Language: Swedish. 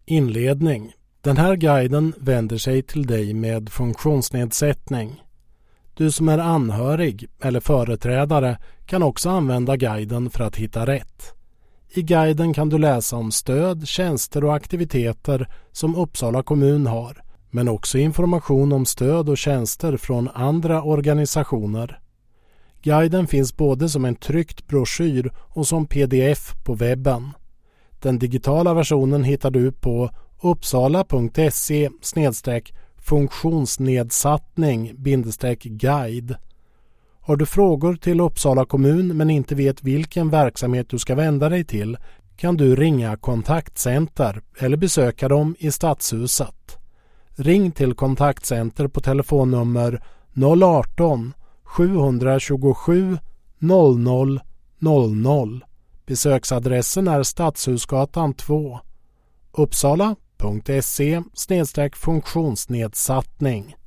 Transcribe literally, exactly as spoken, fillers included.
Inledning. Den här guiden vänder sig till dig med funktionsnedsättning. Du som är anhörig eller företrädare kan också använda guiden för att hitta rätt. I guiden kan du läsa om stöd, tjänster och aktiviteter som Uppsala kommun har, men också information om stöd och tjänster från andra organisationer. Guiden finns både som en tryckt broschyr och som pdf på webben. Den digitala versionen hittar du på uppsala.se snedstreck funktionsnedsattning bindestreck guide. Har du frågor till Uppsala kommun men inte vet vilken verksamhet du ska vända dig till kan du ringa kontaktcenter eller besöka dem i Stadshuset. Ring till kontaktcenter på telefonnummer noll arton sju tjugosju noll noll noll noll. Besöksadressen är Stadshusgatan två. Uppsala.se snedstreck funktionsnedsattning.